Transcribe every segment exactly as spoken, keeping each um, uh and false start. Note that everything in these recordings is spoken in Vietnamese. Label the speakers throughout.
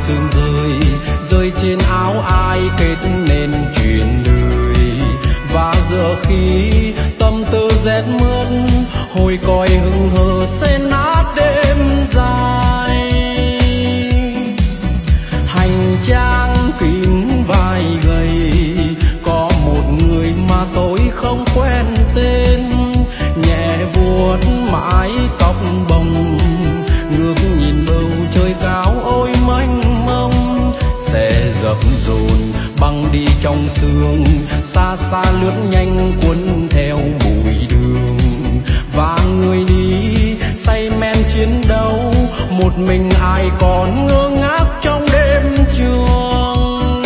Speaker 1: sương rơi rơi trên áo ai kết nên chuyện đời. Và giờ khi tâm tư rét mướt hồi còi hững hờ sẽ nát đêm dài. Hành trang kín vai gầy có một người mà tôi không quen tên, nhẹ vuốt mái tóc bồng ngước nhìn bầu trời cao ôi mênh mông. Xe dập dồn băng đi trong sương, xa xa lướt nhanh cuốn theo bụi đường. Và người đi say men chiến đấu, một mình ai còn ngơ ngác trong đêm trường.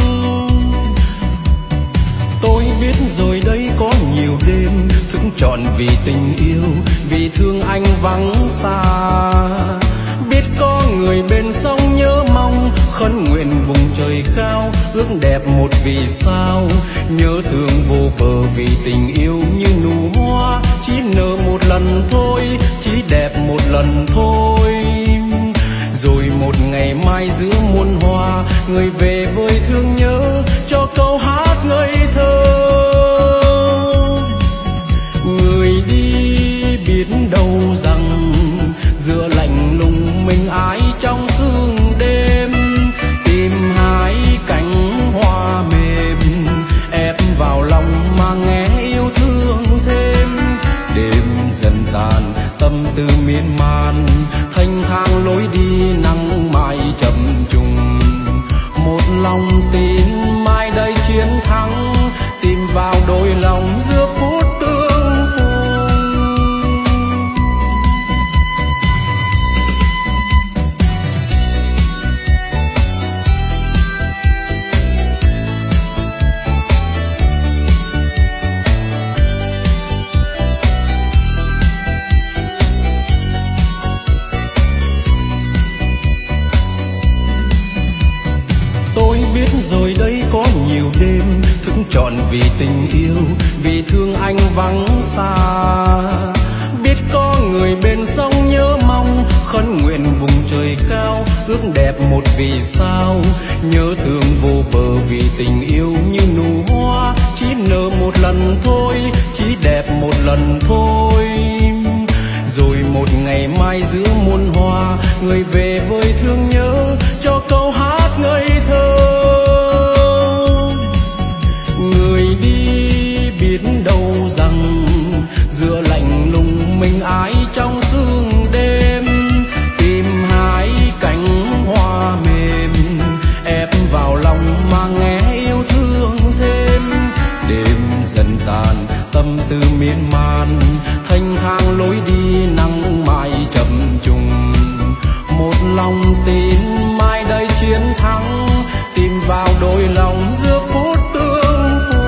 Speaker 1: Tôi biết rồi đây có nhiều đêm thức trọn vì tình yêu, vì thương anh vắng xa. Biết có người bên sông nhớ mong, khấn nguyện vùng trời cao, ước đẹp một vì sao. Nhớ thương vô bờ vì tình yêu như nụ hoa, chỉ nở một lần thôi, chỉ đẹp một lần thôi. Rồi một ngày mai giữa muôn hoa, người về với thương nhớ cho câu hát ngây thơ. Người đi biết đâu rằng giữa lạnh lùng mình ai trong sương đêm, tìm hai cánh hoa mềm ép vào lòng mà nghe yêu thương thêm. Đêm dần tàn tâm tư miên man, thanh thang lối đi nắng mai chập trùng. Một lòng tin mai đây chiến thắng, tìm vào đôi lòng giữa phút tương phùng. Rồi đây có nhiều đêm thức trọn vì tình yêu, vì thương anh vắng xa. Biết có người bên sông nhớ mong, khấn nguyện vùng trời cao, ước đẹp một vì sao. Nhớ thương vô bờ vì tình yêu như nụ hoa, chỉ nở một lần thôi, chỉ đẹp một lần thôi. Rồi một ngày mai giữa muôn hoa, người về với thương nhớ cho câu hát ngây thơ. Người đi biết đâu rằng giữa lạnh lùng mình ai trong sương đêm, tìm hai cánh hoa mềm ép vào lòng mà nghe yêu thương thêm. Đêm dần tàn tâm tư miên man, thanh thang lối đi nắng mai chập trùng. Một lòng tin mai đây chiến thắng, tìm vào đôi lòng giữa phút tương phùng.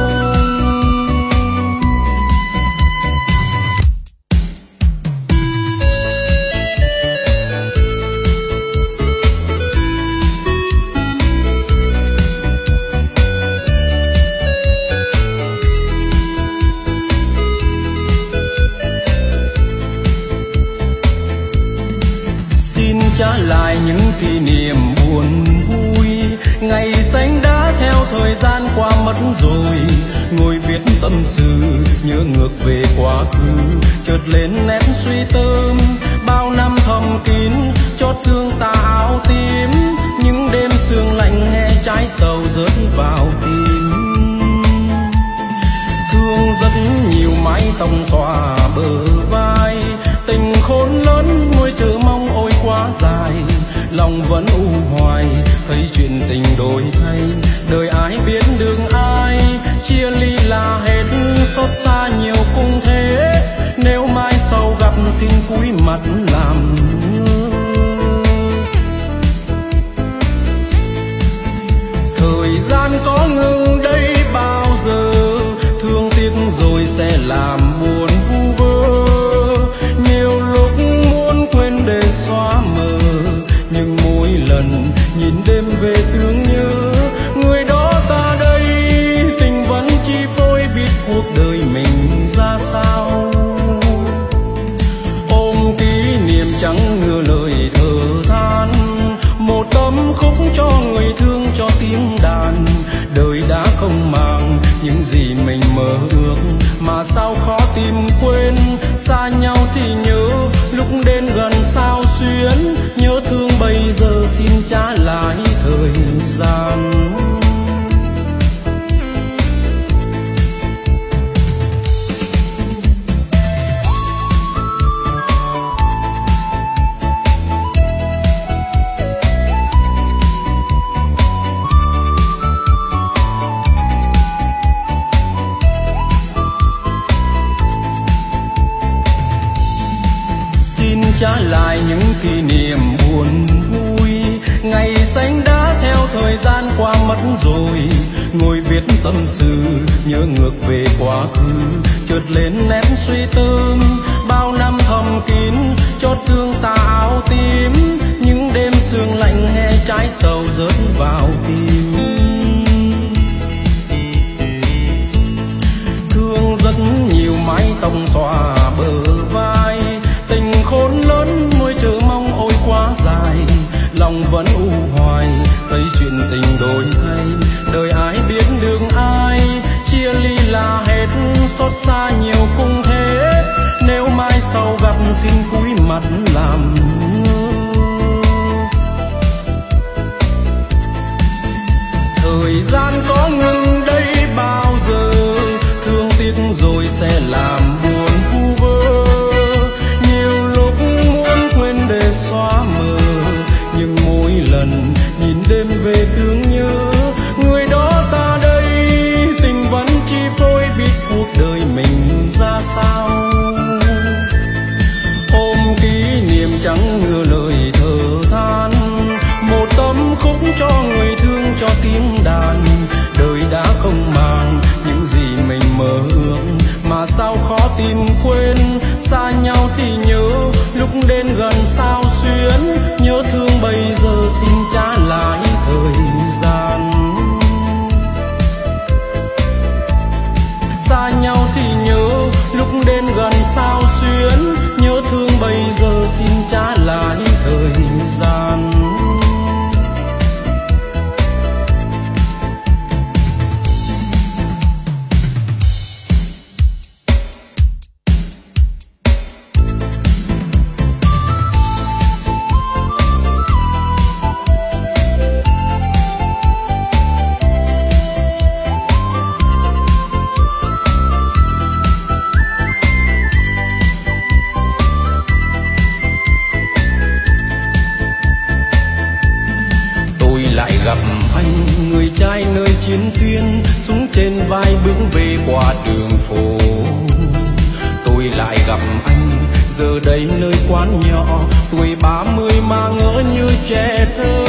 Speaker 1: Xin trả lại những kỷ niệm buồn vui, ngày xanh đã theo thời gian qua mất rồi. Ngồi viết tâm sự nhớ ngược về quá khứ, chợt lên nét suy tư. Bao năm thầm kín chót thương ta áo tím, những đêm sương lạnh nghe trái sầu rớt vào tim. Thương rất nhiều mái tóc xòa bờ vai, tình khôn lớn nuôi chờ mong ôi quá dài. Lòng vẫn u hoài thấy chuyện tình đổi thay, đời ai biết được ai, chia ly là hết xót xa nhiều cũng thế. Nếu mai sau gặp xin cúi mặt làm ngơ. Thời gian có ngừng đây bao giờ, thương tiếc rồi sẽ làm buồn vu vơ. Nhiều lúc muốn quên để xóa mờ, nhưng mỗi lần nhìn đêm về thương nhớ. Người đó ta đây tình vẫn chi phối, biết cuộc đời mình ra sao. Ôm kỷ niệm chẳng ngờ lời mà sao khó tìm quên. Xa nhau thì nhớ lúc đến gần sao xuyến, nhớ thương bây giờ xin trả lại thời gian. Trả lại những kỷ niệm buồn vui, ngày xanh đã theo thời gian qua mất rồi. Ngồi viết tâm sự nhớ ngược về quá khứ, chợt lên nét suy tư. Bao năm thầm kín chót thương tà áo tím, những đêm sương lạnh nghe trái sầu rớt vào tim. Thương rất nhiều mái tóc xòa bờ vai, tình khốn lớn nuôi chờ mong ôi quá dài. Lòng vẫn u hoài thấy chuyện tình đổi thay, đời ai biết đường ai. Chia ly là hết xót xa nhiều cũng thế, nếu mai sau gặp xin cúi mặt làm ngơ. Thời gian có ngừng đây bao giờ, thương tiếc rồi sẽ làm buồn vu vơ. Nhiều lúc muốn quên để xóa mờ, nhưng mỗi lần nhìn đêm về thương nhớ người đó ta đây. Tình vẫn chi phối biết cuộc đời mình ra sao, ôm kỷ niệm chẳng ngờ lời thở than. Một tâm khúc cho người thương cho tiếng đàn, đời đã không màng những gì mình mơ ước, mà sao khó tìm quên. Xa nhau thì nhớ lúc đến gần sao xuyến, nhớ thương bây giờ xin trả lại thời gian. Xa nhau thì nhớ lúc đến gần sao xuyến, nhớ thương bây giờ xin trả lại thời gian. Gặp anh người trai nơi chiến tuyến, súng trên vai bước về qua đường phố. Tôi lại gặp anh giờ đây nơi quán nhỏ, tuổi ba mươi mà ngỡ như trẻ thơ.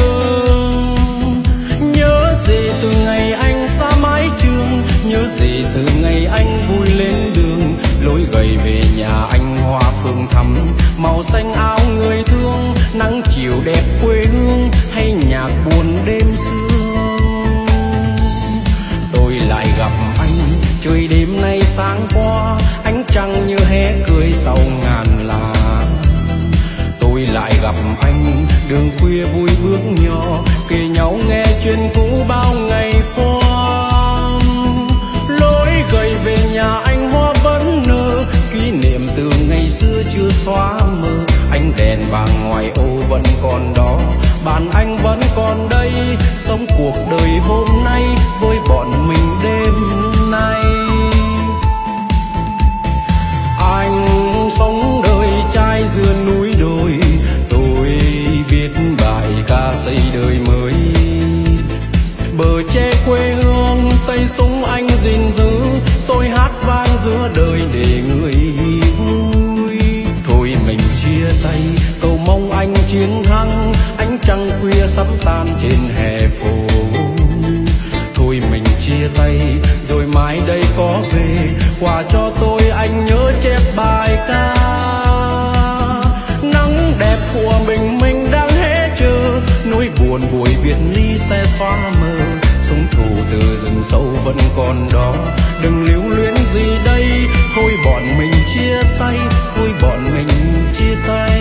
Speaker 1: Nhớ gì từ ngày anh xa mái trường, nhớ gì từ ngày anh vui lên đường. Lối gầy về nhà anh hoa phượng thắm, màu xanh áo người thương, nắng chiều đẹp quê hương hay nhạc buồn đêm sương. Tôi lại gặp anh trời đêm nay sáng qua, ánh trăng như hé cười sau ngàn lá. Tôi lại gặp anh đường khuya vui bước nhỏ, kể nhau nghe chuyện cũ bao ngày qua. Lối gầy về nhà anh hoa vẫn nở, kỷ niệm từ ngày xưa chưa xóa mờ. Ánh đèn vàng ngoài ô vẫn còn đó, bạn anh vẫn còn đây, sống cuộc đời hôm nay với bọn mình đêm nay. Anh sống đời trai giữa núi đồi, tôi viết bài ca xây đời mới. Bờ tre quê hương tay súng anh gìn giữ, tôi hát vang giữa đời để người vui. Thôi mình chia tay cầu mong anh chiến thắng, ánh trăng khuya sắp tan trên hè phố. Thôi mình chia tay rồi mai đây có về, quà cho tôi anh nhớ chép bài ca. Nắng đẹp của mình mình đang hé chờ, nỗi buồn buổi biệt ly sẽ xóa mờ. Súng thù từ rừng sâu vẫn còn đó, đừng lưu luyến gì đây. Thôi bọn mình chia tay, thôi bọn mình chia tay.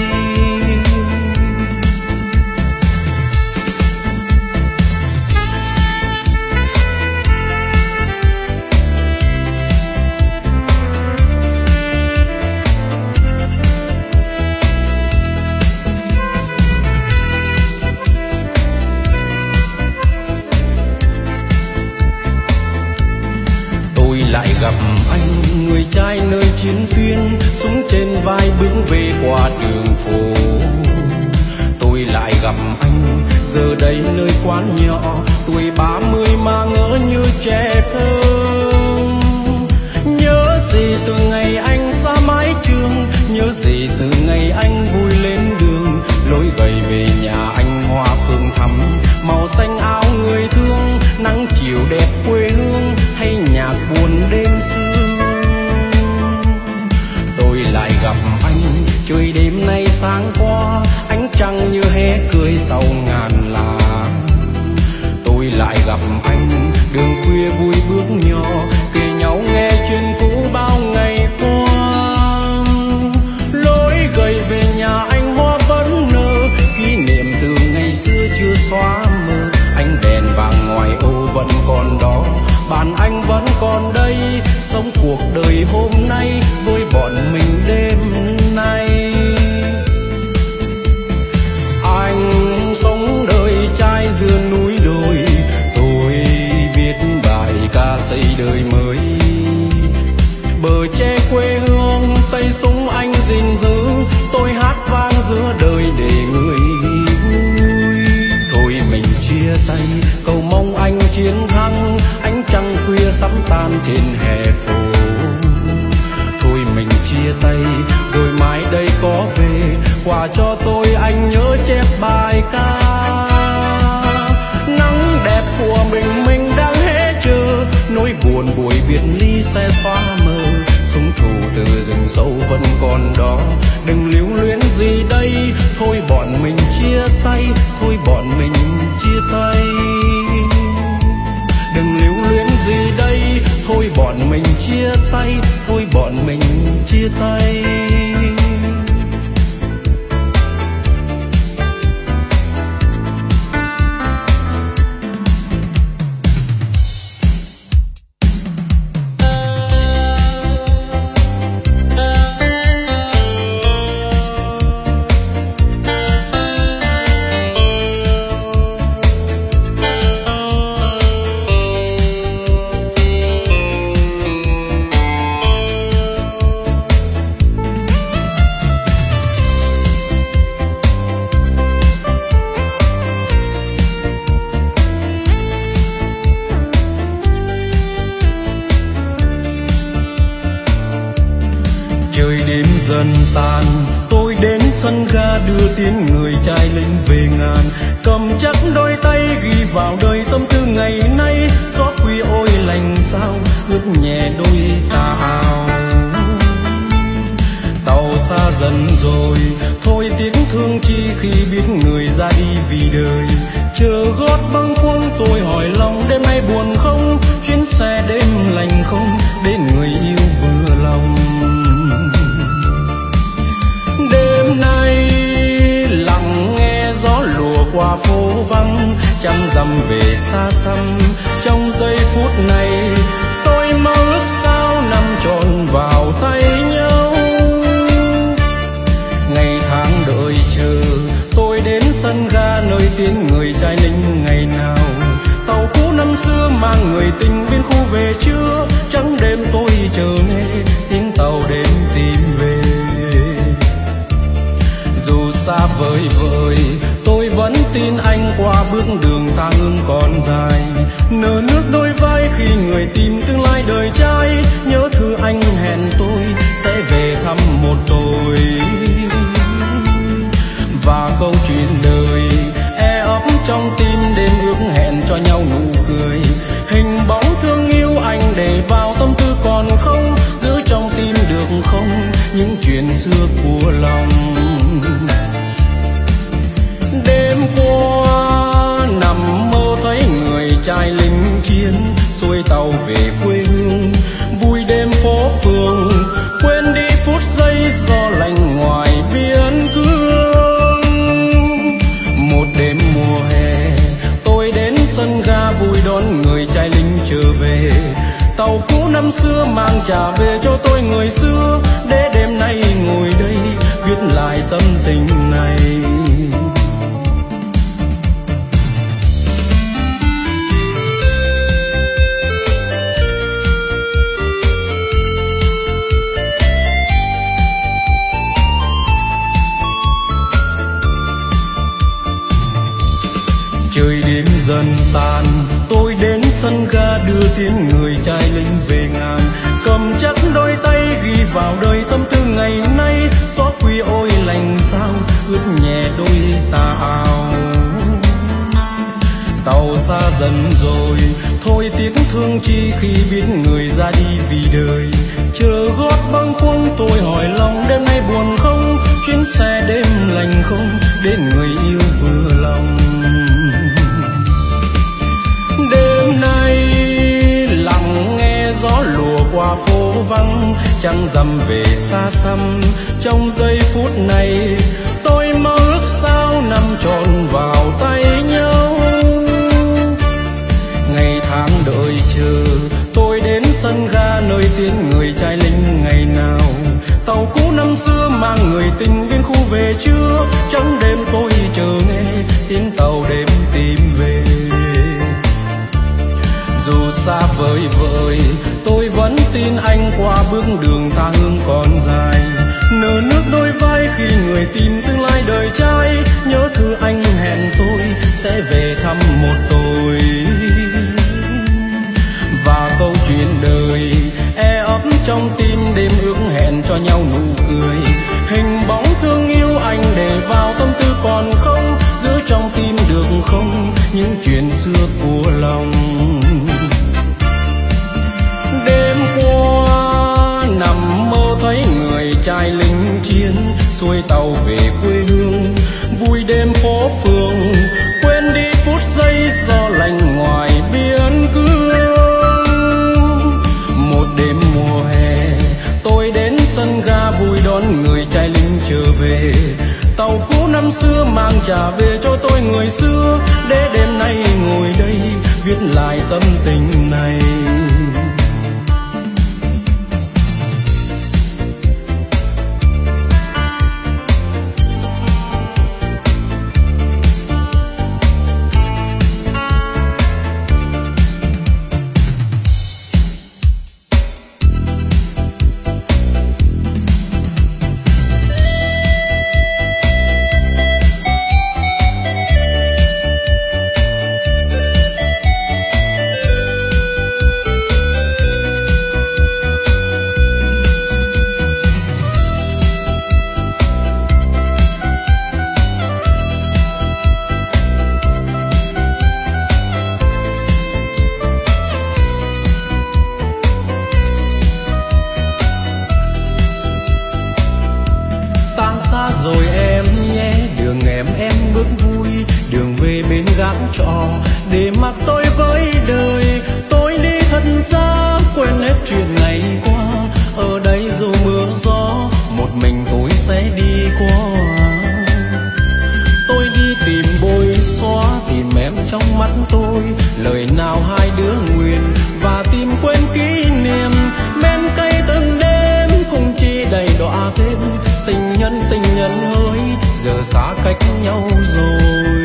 Speaker 1: gặp anh, người trai nơi chiến tuyến, súng trên vai bước về qua đường phố. Tôi lại gặp anh giờ đây nơi quán nhỏ, tuổi ba mươi mà ngỡ như trẻ thơ. Nhớ gì từ ngày anh xa mái trường, nhớ gì từ ngày anh vui lên đường. Lối gầy về nhà anh hoa phương thắm, màu xanh áo người thương, nắng chiều đẹp quê hương hay nhạc buồn đêm sương. Tôi lại gặp anh trời đêm nay sáng qua, ánh trăng như hé cười sau ngàn lá. Tôi lại gặp anh đường khuya vui bước nhỏ, kể nhau nghe chuyện cũ bao ngày qua. Lối gầy về nhà anh hoa vẫn nở, kỷ niệm từ ngày xưa chưa xóa mờ. Ánh đèn vàng ngoài ô vẫn còn đó, bàn anh vẫn còn đây, sống cuộc đời hôm nay với bọn mình đêm nay. Anh sống đời trai giữa núi đồi, tôi viết bài ca xây đời mới. Bờ tre quê hương tay súng anh gìn giữ, tôi hát vang giữa đời để người vui. Thôi mình chia tay cầu mong anh chiến thắng, ánh trăng khuya sắp tan trên hè phố. Thôi mình chia tay rồi mai đây có về, quà cho tôi anh nhớ chép bài ca. Nắng đẹp của mình mình đang hé chờ, nỗi buồn buổi biệt ly sẽ xóa mờ. Súng thù từ rừng sâu vẫn còn đó, đừng lưu luyến gì đây. Thôi bọn mình chia tay, thôi bọn mình chia tay. Đừng lưu luyến gì đây, thôi bọn mình chia tay, thôi bọn mình chia tay. Dần tàn tôi đến sân ga đưa tiếng người trai lính về ngàn, cầm chắc đôi tay ghi vào đời tâm tư ngày nay. Gió khuya ôi lành sao ướt nhẹ đôi tà áo, tàu xa dần rồi thôi tiếng thương chi khi biết người ra đi vì đời. Chờ gót bâng khuâng tôi hỏi lòng đêm nay buồn không, chuyến xe đêm lành không để người yêu vừa lòng. Đêm nay lặng nghe gió lùa qua phố vắng, trăng rằm về xa xăm. Trong giây phút này tôi mong ước sao nằm trọn vào tay nhau. Ngày tháng đợi chờ tôi đến sân ga nơi tiến người trai lính ngày nào. Tàu cũ năm xưa mang người tình bên khu về chưa, trắng đêm tôi chờ nghe tiếng tàu đến tìm về. Dù xa vời vợi tôi vẫn tin anh qua bước đường tha hương còn dài. Nở nước đôi vai khi người tìm tương lai đời trai, nhớ thư anh hẹn tôi sẽ về thăm một tôi. Và câu chuyện đời e ấp trong tim đêm ước hẹn cho nhau nụ cười. Hình bóng thương yêu anh để vào tâm tư còn không, giữ trong tim được không những chuyện xưa của lòng. Đêm qua nằm mơ thấy người trai lính chiến, xuôi tàu về quê hương vui đêm phố phường, quên đi phút giây gió lạnh ngoài biên cương. Một đêm mùa hè tôi đến sân ga vui đón người trai lính trở về. Tàu cũ năm xưa mang trả về cho tôi người xưa, để đêm nay ngồi đây viết lại tâm tình này. Trời đêm dần tàn, tôi đến sân ga đưa tiếng người trai lính về ngàn, cầm chắc đôi tay ghi vào đời tâm tư ngày nay. Gió khuya ôi lành sao ướt nhẹ đôi tà áo. Tàu xa dần rồi, thôi tiếc thương chi khi biết người ra đi vì đời. Chờ gót bâng khuâng tôi hỏi lòng đêm nay buồn không, chuyến xe đêm lành không đến người yêu vừa lòng. Đêm nay lặng nghe gió lùa qua phố vắng, trăng rằm về xa xăm. Trong giây phút này tôi mơ ước sao nằm trọn vào tay nhau. Ngày tháng đợi chờ tôi đến sân ga nơi tiếng người trai lính ngày nào. Tàu cũ năm xưa mang người tình viên khu về chưa, trong đêm tôi chờ nghe tiếng tàu đêm tìm về. Dù xa vời vợi tôi vẫn tin anh qua bước đường tha hương còn dài. Nở nước đôi vai khi người tìm tương lai đời trai, nhớ thư anh hẹn tôi sẽ về thăm một tôi. Và câu chuyện đời e ấp trong tim đêm ước hẹn cho nhau nụ cười. Hình bóng thương yêu anh để vào tâm tư còn không, giữ trong tim được không những chuyện xưa của lòng. Đêm qua nằm mơ thấy người trai lính chiến, xuôi tàu về quê hương vui đêm phố phường, quên đi phút giây gió lạnh ngoài biên cương. Một đêm mùa hè tôi đến sân ga vui đón người trai lính trở về. Tàu cũ năm xưa mang trả về cho tôi người xưa, để đêm nay ngồi đây viết lại tâm tình này. Rồi em nhé, đường em em bước vui, đường về bên gác trọ để mặc tôi với đời. Tôi đi thật xa quên hết chuyện ngày qua, ở đây dù mưa gió một mình tôi sẽ đi qua. Tôi đi tìm bôi xóa tìm em trong mắt tôi, lời nào hai đứa nguyện và tìm quên kỷ niệm. Men cay từng đêm cùng chi đầy đọa thêm, tình nhân tình nhân ơi giờ xa cách nhau rồi.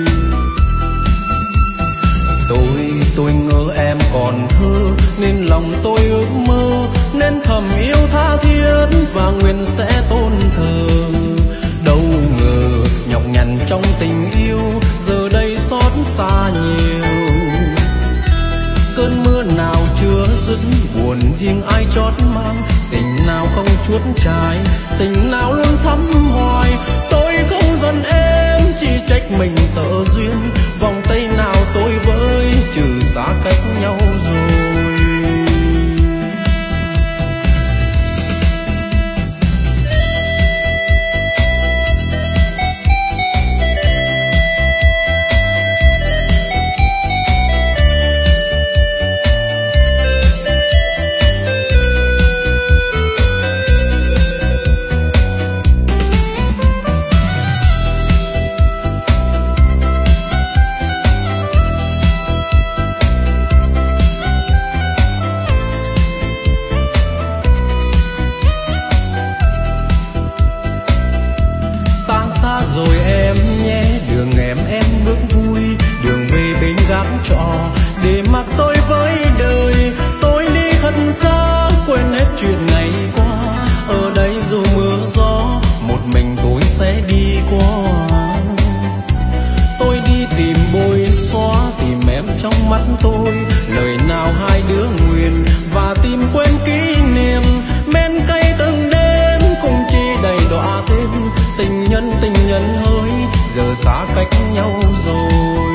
Speaker 1: Tôi tôi ngỡ em còn thơ nên lòng tôi ước mơ, nên thầm yêu tha thiết và nguyện sẽ tôn thờ. Đâu ngờ nhọc nhằn trong tình yêu giờ đây xót xa nhiều. Cơn mưa nào chưa dứt buồn riêng ai chót mang, tình nào không chuốt trái, tình nào luôn thắm hoài. Tôi không giận em chỉ trách mình tợ duyên, vòng tay nào tôi với trừ xa cách nhau rồi. em trong mắt tôi, lời nào hai đứa nguyện và tìm quên kỷ niệm. Men cay từng đêm cùng chi đầy đọa thêm, tình nhân tình nhân hỡi giờ xa cách nhau rồi.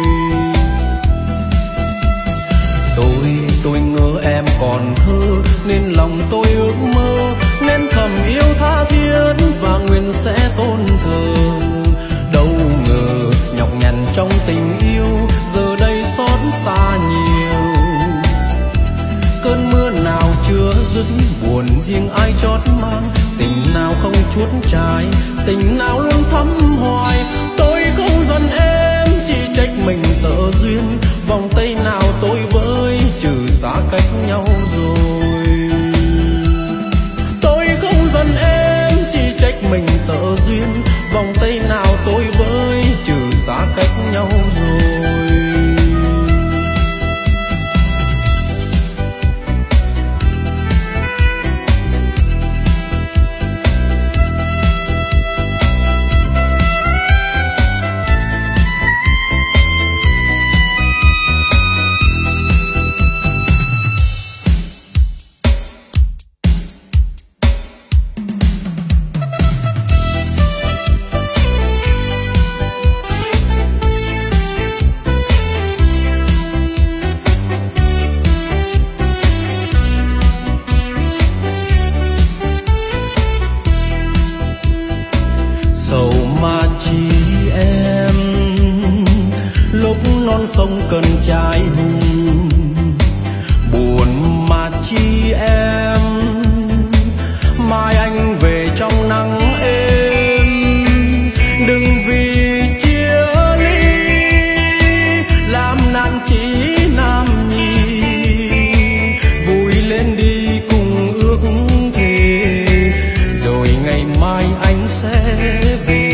Speaker 1: Tôi tôi ngỡ em còn thơ nên lòng tôi ước mơ, nên thầm yêu tha thiết và nguyện sẽ tôn thờ. Đâu ngờ nhọc nhằn trong tình yêu giờ đây xót xa nhiều. Cơn mưa nào chưa dứt buồn riêng ai chót mang, tình nào không chuốt trái, tình nào luôn thắm hoài. Tôi không giận em chỉ trách mình tợ duyên, vòng tay nào tôi với trừ xa cách nhau rồi. Tôi không giận em chỉ trách mình tợ duyên, vòng tay nào tôi với trừ xa cách nhau rồi. Sông cần trai hùng buồn mà chi em, mai anh về trong nắng êm. Đừng vì chia ly làm nạn chỉ nam nhi, vui lên đi cùng ước thề rồi ngày mai anh sẽ về.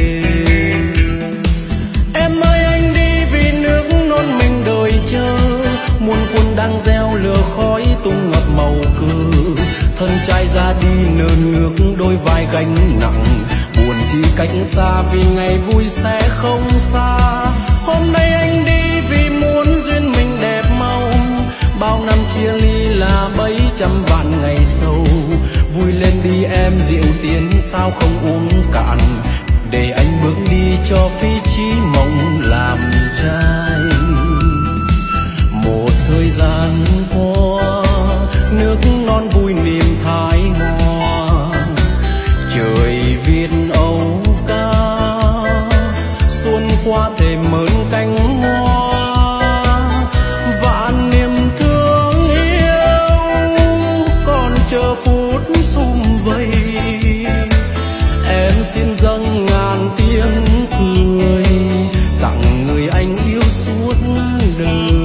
Speaker 1: Muôn quân đang gieo lửa khói tung ngập màu cờ, thân trai ra đi nơn ngước đôi vai gánh nặng. Buồn chi cách xa vì ngày vui sẽ không xa. Hôm nay anh đi vì muốn duyên mình đẹp màu, bao năm chia ly là bấy trăm vạn ngày sâu. Vui lên đi em rượu tiến sao không uống cạn, để anh bước đi cho phi chí mộng làm trai. Một thời gian qua nước non vui niềm thái hoa, trời viết âu ca xuân qua thềm mơn cánh hoa. Vạn niềm thương yêu còn chờ phút sum vầy, em xin dâng ngàn tiếng cười tặng người anh yêu suốt đời.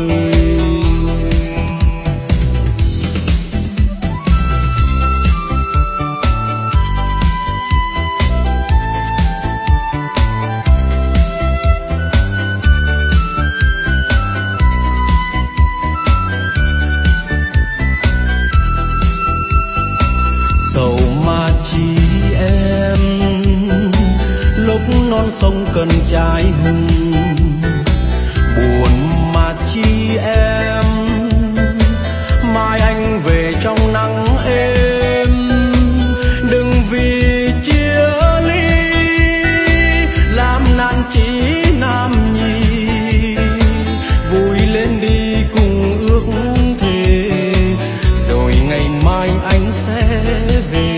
Speaker 1: Non sông cần trai hùng buồn mà chi em, mai anh về trong nắng êm. Đừng vì chia ly làm nạn chỉ nam nhi, vui lên đi cùng ước thề rồi ngày mai anh sẽ về.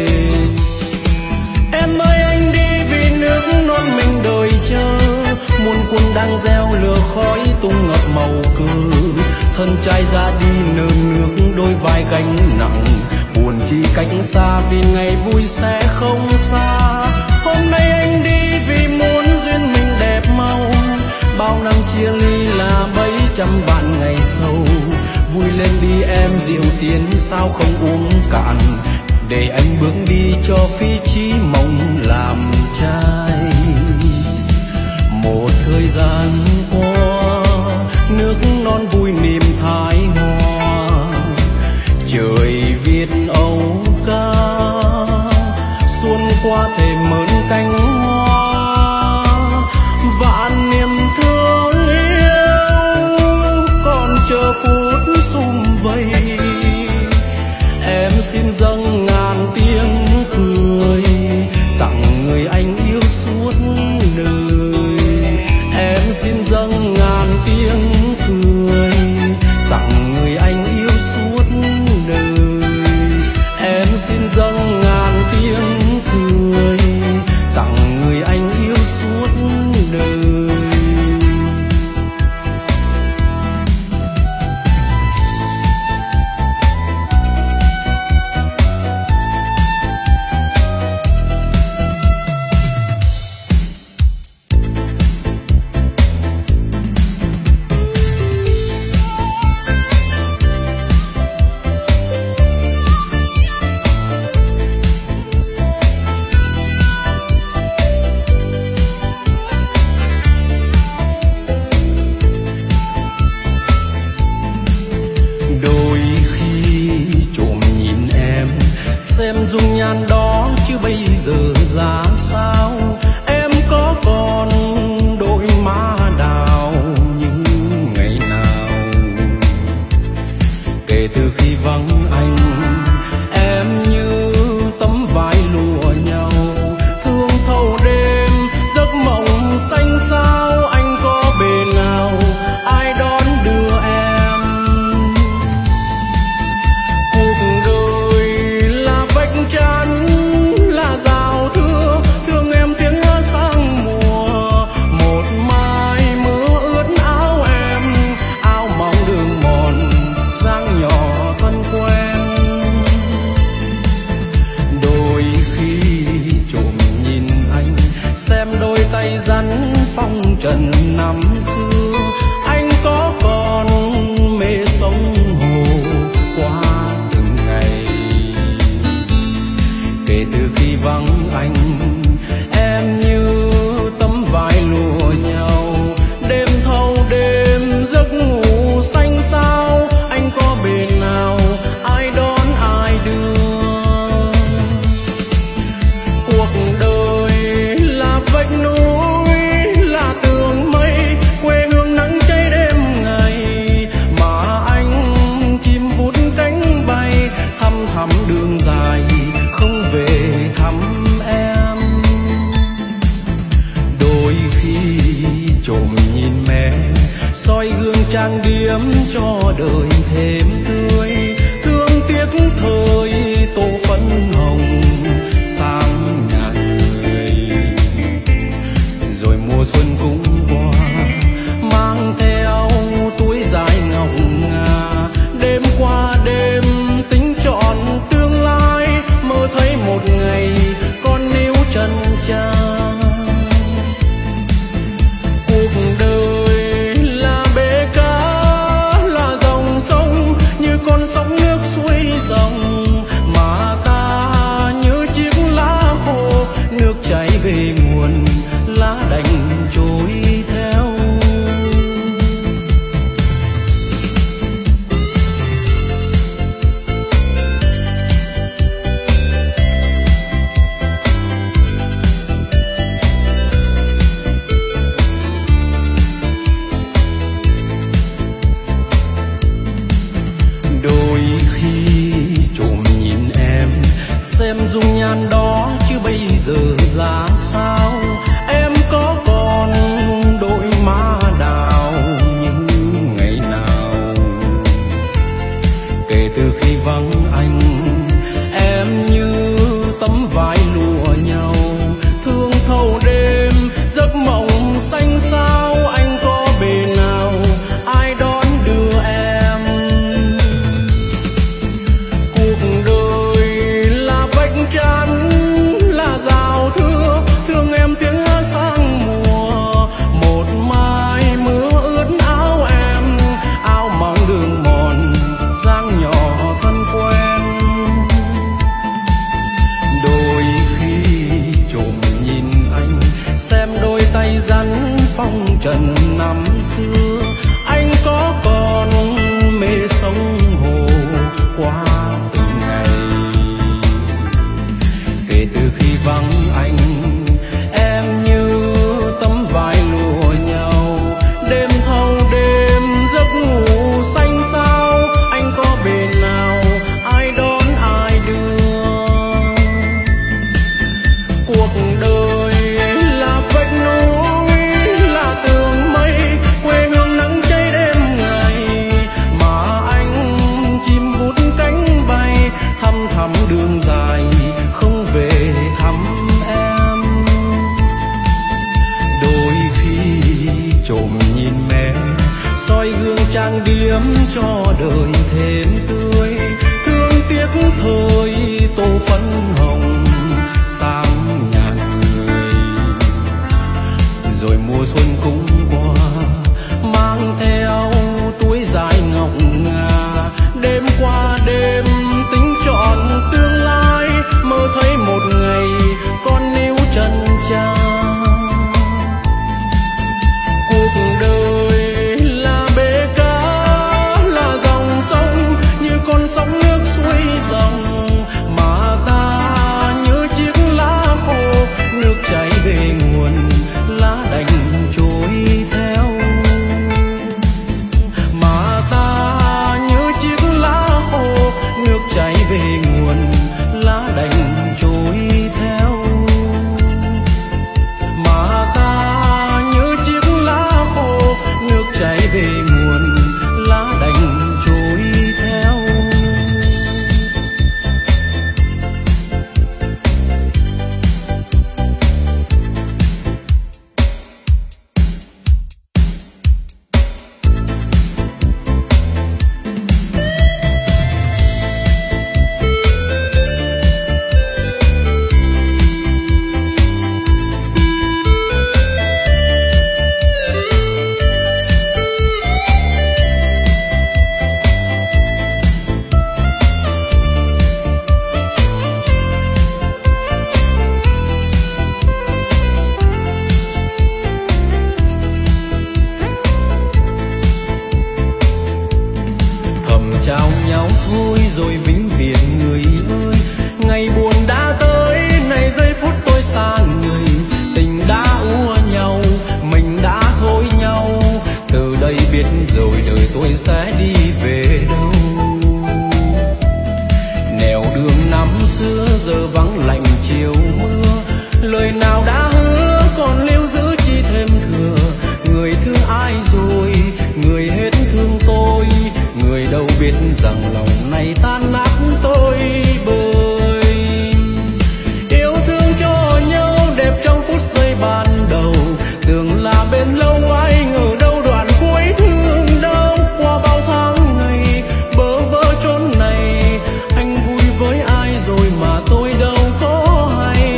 Speaker 1: Muôn quân đang gieo lửa khói tung ngập màu cờ, thân trai ra đi nơn nước đôi vai gánh nặng. Buồn chi cách xa vì ngày vui sẽ không xa. Hôm nay anh đi vì muốn duyên mình đẹp màu, bao năm chia ly là bấy trăm vạn ngày sâu. Vui lên đi em rượu tiến sao không uống cạn, để anh bước đi cho phi chí mộng làm trai. Một thời gian qua nước non vui niềm thái hoa, trời viết âu ca xuân qua thềm mơn cánh hoa. Vạn niềm thương yêu xin dâng ngàn tiếng cười tặng người anh yêu suốt đời. Em xin dâng ngàn tiếng cười tặng người anh yêu suốt đời. Xem dung nhan đó chứ bây giờ ra sao. Em có còn đôi má đào như ngày nào. Kể từ khi vắng anh, em như tấm vải lụa nhau, thương thâu đêm giấc mộng xanh xao. Anh có bề nào ai đón đưa em. Chán là rào thương, thương em tiếng hát sang mùa. Một mai mưa ướt áo em, áo mỏng đường mòn, dáng nhỏ thân quen. Đôi khi trộm nhìn anh, xem đôi tay rắn phong trần năm xưa. Anh có còn mê sông hồ qua từng ngày. Kể từ khi vắng anh, em như tấm vải lụa nhau, đêm thâu đêm giấc ngủ xanh xao. Anh có bề nào ai đón ai đưa. Cuộc đời là vách núi, là tường mây, quê hương nắng cháy đêm ngày. Mà anh chim vút cánh bay, thăm thẳm đường dài không về thăm em. Đôi khi trộm nhìn mẹ, soi gương trang điểm cho đời thêm tươi. Thương tiếc thời tô phấn hồng sang nhà người. Rồi mùa xuân cũng qua, mang theo túi dài ngọc ngà. Đêm qua đêm tính chọn tương lai, mơ thấy một ngày con níu chân cha. Cuộc đời là bể cá, là dòng sông, như con sóng nước xuôi dòng. Mà ta như chiếc lá khô, nước chảy về nguồn, lá đành trôi theo. Xem dung nhan đó chứ bây giờ ra sao. Em có còn đôi má đào như ngày nào. Kể từ khi vắng anh, em như tấm vải lụa nhau, thương thâu đêm giấc mộng xanh xao. Anh có bề nào ai đón đưa em. Chán là rào thương, thương em ngồm nhìn mẹ, soi gương trang điểm cho đời thêm tươi. Thương tiếc thời tô phấn hồng sáng nhà người, rồi mùa xuân cũng qua mang theo túi dài ngọc ngà. Đêm qua đêm tính chọn tương lai, mơ thấy một ngày con níu chân cha. Cuộc đời là bể cá, là dòng sông như con sóng nước xuôi dòng, mà ta như chiếc lá khô nước chảy về nguồn, lá đành trôi theo. Mà ta như chiếc lá khô nước chảy về nguồn, lá đành trôi theo. Mà ta như chiếc lá khô nước chảy về nguồn, lá đành trôi theo. Chào nhau thôi rồi vĩnh biệt người ơi, ngày buồn đã tới, này giây phút tôi xa người. Tình đã úa nhau, mình đã thôi nhau, từ đây biết rồi đời tôi sẽ đi về đâu. Nẻo đường năm xưa giờ vắng lạnh chiều mưa, lời nào đã hứa còn lưu giữ chi thêm thừa. Người thương ai rồi, người hết thương tôi, người đâu biết rằng lòng này tan nát tôi bời. Yêu thương cho nhau đẹp trong phút giây ban đầu, tưởng là bên lâu ai ngờ đâu đoạn cuối thương đau. Qua bao tháng ngày bơ vơ chốn này, anh vui với ai rồi mà tôi đâu có hay.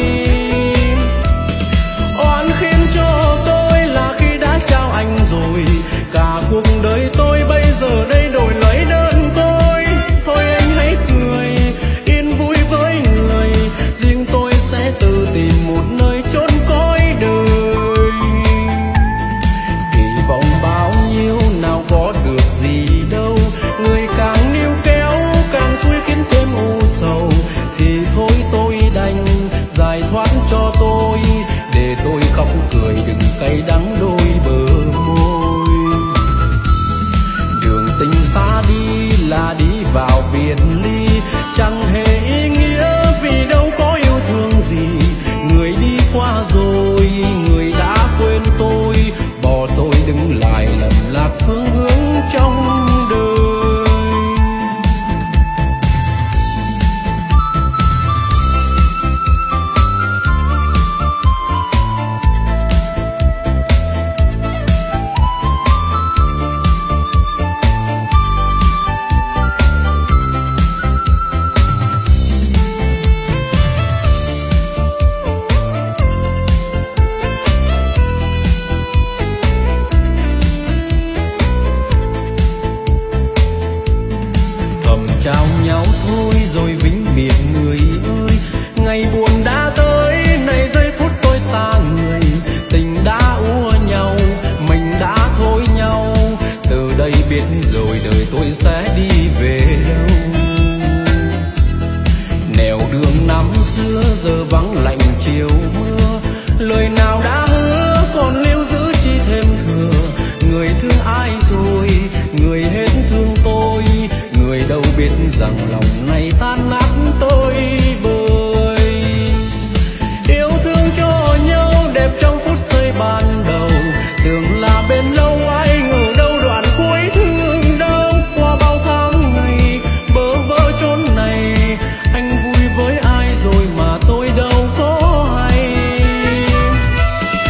Speaker 1: Oan khiến cho tôi là khi đã trao anh rồi, cả cuộc đời tôi bây giờ đây đổi lấy đơn côi. Thôi anh hãy cười yên vui với người, riêng tôi sẽ tự tìm một nơi chốn cõi đời. Kỳ vọng bao nhiêu nào có được gì đâu, người càng níu kéo càng xuôi khiến thêm u sầu. Thì thôi tôi đành giải thoát cho tôi, để tôi khóc cười đừng cay đắng đôi bờ môi. Đường tình ta đi là đi vào biệt ly, chẳng hề ý nghĩa vì đâu có yêu thương gì. Người đi qua rồi, người đã quên tôi, bỏ tôi đứng lại lầm lạc phương hướng trong đời. Chào nhau thôi rồi vĩnh biệt người ơi, ngày buồn đã tới, này giây phút tôi xa người. Tình đã úa nhau, mình đã thôi nhau, từ đây biết rồi đời tôi sẽ đi về đâu. Nẻo đường năm xưa giờ vắng lạnh chiều mưa, lời nào đã hứa còn lưu giữ chi thêm thừa. Người thương ai rồi, người hết thương tôi, người đâu biết rằng lòng này tan nát tôi bời. Yêu thương cho nhau đẹp trong phút giây ban đầu, tưởng là bên lâu ai ngờ đâu đoạn cuối thương đau. Qua bao tháng ngày bơ vơ chốn này, anh vui với ai rồi mà tôi đâu có hay.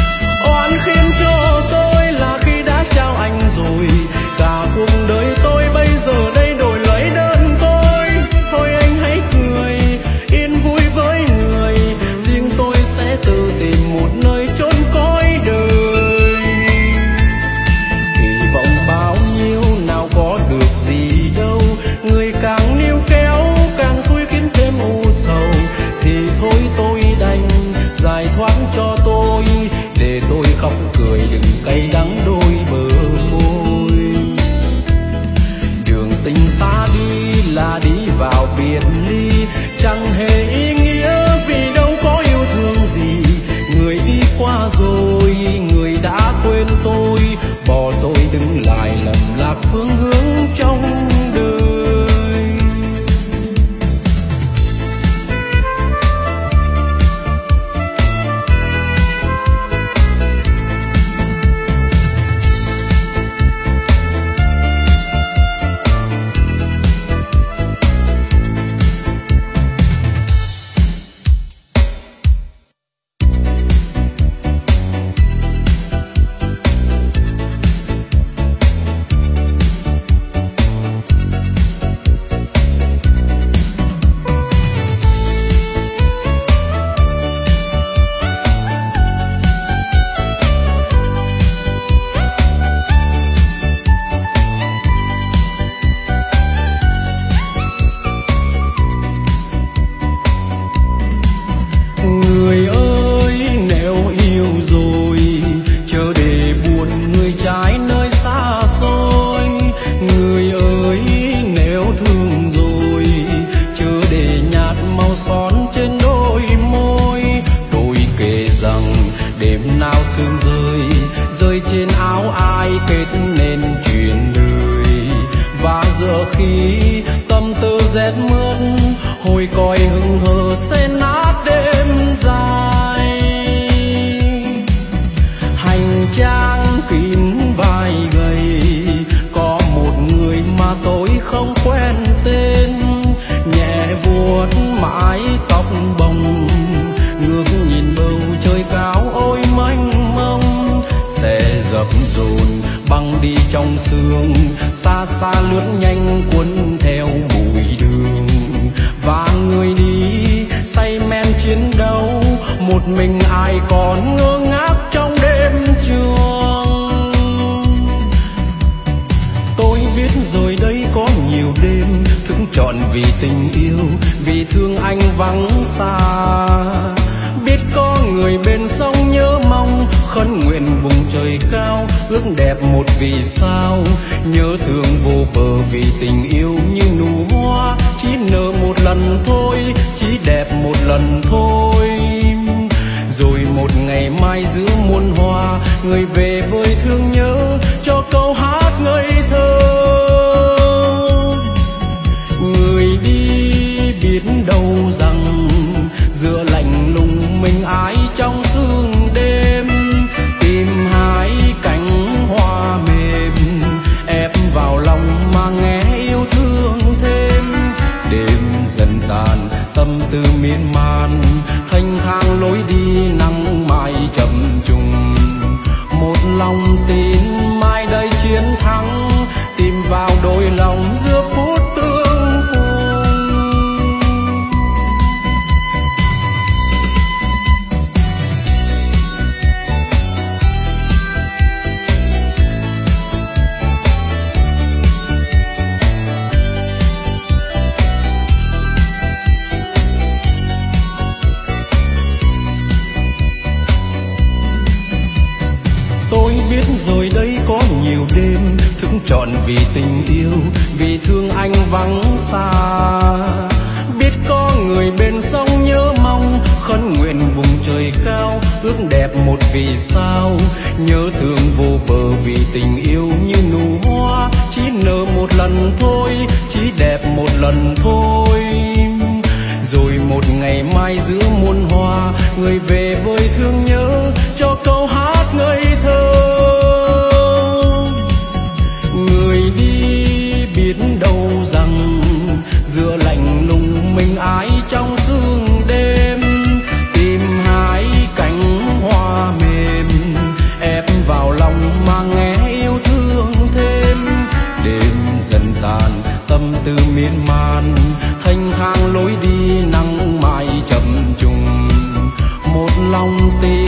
Speaker 1: rét mướt, hồi còi hừng hờ sẽ nát đêm dài. Hành trang kín vai gầy, có một người mà tôi không quen tên, nhẹ vuốt mái tóc bồng, ngước nhìn bầu trời cao ôi mênh mông. Xe dập dồn băng đi trong sương, xa xa lướt nhanh cuốn theo bụi đường, và người đi say men chiến đấu, một mình ai còn ngơ ngác trong đêm trường. Tôi biết rồi đây có nhiều đêm thức trọn vì tình yêu, vì thương anh vắng xa. Biết có người bên sông nhớ mong, khấn nguyện vùng trời cao, ước đẹp một vì sao. Nhớ thương vô bờ vì tình yêu như nụ hoa, chỉ nở một lần thôi, chỉ đẹp một lần thôi. Rồi một ngày mai giữa muôn hoa, người về với thương nhớ cho câu hát ngây thơ. Người đi biết đâu rằng giữa lạnh lùng mình ái trong sương đêm, tìm hai cánh hoa mềm ép vào lòng mà nghe yêu thương thêm. Đêm dần tàn tâm tư miên man, thanh thang lối đi nắng mai chậm trùng. Một lòng tin mai đây chiến thắng, tìm vào đôi lòng giữa phút tương phùng. Tôi biết rồi đây có nhiều đêm thức trọn vì tình yêu, vì thương anh vắng xa. Biết có người bên sông nhớ mong, khấn nguyện vùng trời cao, ước đẹp một vì sao. Nhớ thương vô bờ vì tình yêu như nụ hoa, chỉ nở một lần thôi, chỉ đẹp một lần thôi. Rồi một ngày mai giữa muôn hoa, người về với thương nhớ cho câu hát ngây thơ. Người đi biết đâu rằng giữa lạnh lùng mình ái trong sương đêm, tìm hai cánh hoa mềm ép vào lòng mà nghe yêu thương thêm. Đêm dần tàn tâm tư miên man, thanh thang lối đi nắng mai chậm trùng. Một lòng tin